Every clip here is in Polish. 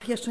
Jeszcze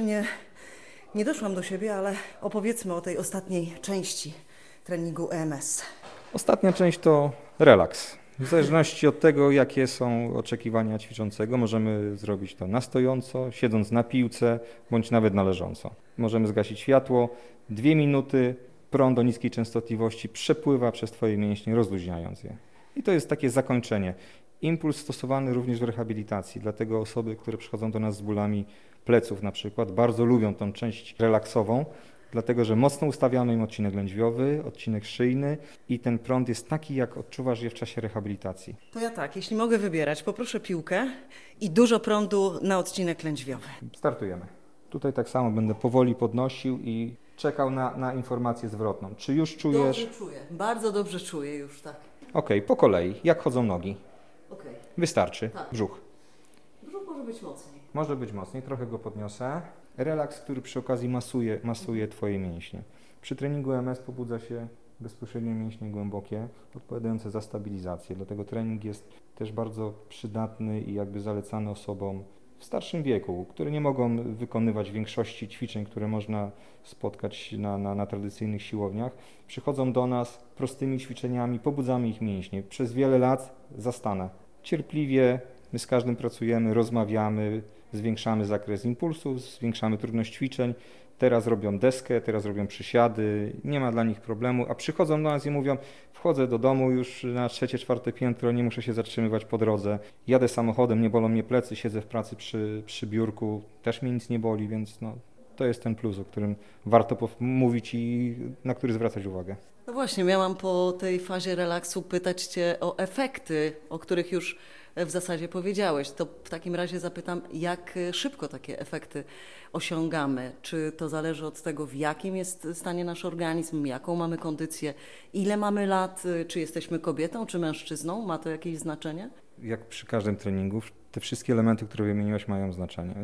nie doszłam do siebie, ale opowiedzmy o tej ostatniej części treningu EMS. Ostatnia część to relaks. W zależności od tego, jakie są oczekiwania ćwiczącego, możemy zrobić to na stojąco, siedząc na piłce, bądź nawet na leżąco. Możemy zgasić światło, 2 minuty, prąd o niskiej częstotliwości przepływa przez Twoje mięśnie, rozluźniając je. I to jest takie zakończenie. Impuls stosowany również w rehabilitacji, dlatego osoby, które przychodzą do nas z bólami pleców na przykład, bardzo lubią tą część relaksową, dlatego że mocno ustawiamy im odcinek lędźwiowy, odcinek szyjny i ten prąd jest taki, jak odczuwasz je w czasie rehabilitacji. To ja tak, jeśli mogę wybierać, poproszę piłkę i dużo prądu na odcinek lędźwiowy. Startujemy. Tutaj tak samo będę powoli podnosił i czekał na informację zwrotną. Czy już czujesz? Dobrze czuję, bardzo dobrze czuję już, tak. Okej, po kolei. Jak chodzą nogi? Okej. Wystarczy. Tak. Brzuch. Brzuch może być mocniej. Może być mocniej, trochę go podniosę. Relaks, który przy okazji masuje Twoje mięśnie. Przy treningu MS pobudza się bezpośrednio mięśnie głębokie, odpowiadające za stabilizację. Dlatego trening jest też bardzo przydatny i jakby zalecany osobom w starszym wieku, które nie mogą wykonywać większości ćwiczeń, które można spotkać na tradycyjnych siłowniach. Przychodzą do nas prostymi ćwiczeniami, pobudzamy ich mięśnie. Przez wiele lat zastanę. Cierpliwie my z każdym pracujemy, rozmawiamy, zwiększamy zakres impulsów, zwiększamy trudność ćwiczeń. Teraz robią deskę, teraz robią przysiady, nie ma dla nich problemu, a przychodzą do nas i mówią: wchodzę do domu już na 3., 4. piętro, nie muszę się zatrzymywać po drodze, jadę samochodem, nie bolą mnie plecy, siedzę w pracy przy biurku, też mnie nic nie boli, więc to jest ten plus, o którym warto mówić i na który zwracać uwagę. No właśnie, miałam po tej fazie relaksu pytać Cię o efekty, o których już w zasadzie powiedziałeś. To w takim razie zapytam, jak szybko takie efekty osiągamy? Czy to zależy od tego, w jakim jest stanie nasz organizm, jaką mamy kondycję, ile mamy lat, czy jesteśmy kobietą, czy mężczyzną? Ma to jakieś znaczenie? Jak przy każdym treningu, te wszystkie elementy, które wymieniłaś, mają znaczenie.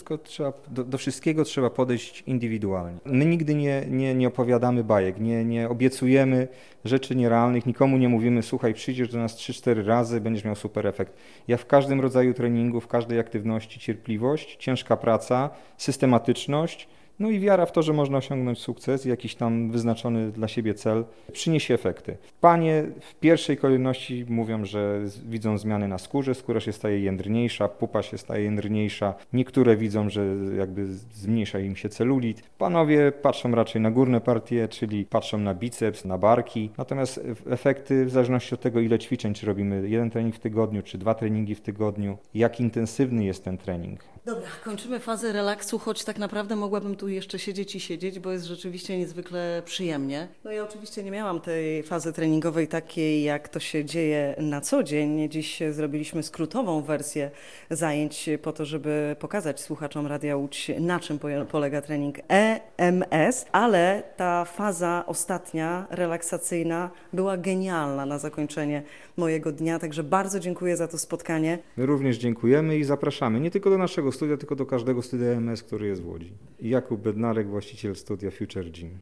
Do wszystkiego trzeba podejść indywidualnie. My nigdy nie opowiadamy bajek, nie obiecujemy rzeczy nierealnych, nikomu nie mówimy: słuchaj, przyjdziesz do nas 3-4 razy, będziesz miał super efekt. Ja w każdym rodzaju treningu, w każdej aktywności cierpliwość, ciężka praca, systematyczność, no i wiara w to, że można osiągnąć sukces, jakiś tam wyznaczony dla siebie cel, przyniesie efekty. Panie w pierwszej kolejności mówią, że widzą zmiany na skórze, skóra się staje jędrniejsza, pupa się staje jędrniejsza. Niektóre widzą, że jakby zmniejsza im się celulit. Panowie patrzą raczej na górne partie, czyli patrzą na biceps, na barki. Natomiast efekty w zależności od tego, ile ćwiczeń, czy robimy 1 trening w tygodniu, czy 2 treningi w tygodniu, jak intensywny jest ten trening. Dobra, kończymy fazę relaksu, choć tak naprawdę mogłabym tu jeszcze siedzieć, bo jest rzeczywiście niezwykle przyjemnie. No ja oczywiście nie miałam tej fazy treningowej takiej, jak to się dzieje na co dzień. Dziś zrobiliśmy skrótową wersję zajęć po to, żeby pokazać słuchaczom Radia Łódź, na czym polega trening EMS, ale ta faza ostatnia, relaksacyjna, była genialna na zakończenie mojego dnia, także bardzo dziękuję za to spotkanie. My również dziękujemy i zapraszamy nie tylko do naszego studia, tylko do każdego studia EMS, który jest w Łodzi. Jakub Bednarek, właściciel studia Future Gym.